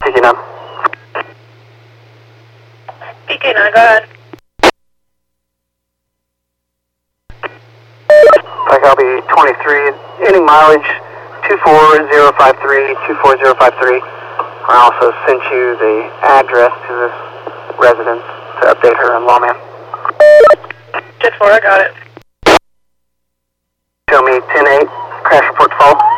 picking up. PK9, go ahead. Copy 23, any mileage 24053, 24053. I also sent you the address to this residence to update her on Lawman. 10-4, I got it. Show me 10-8, crash report to fall.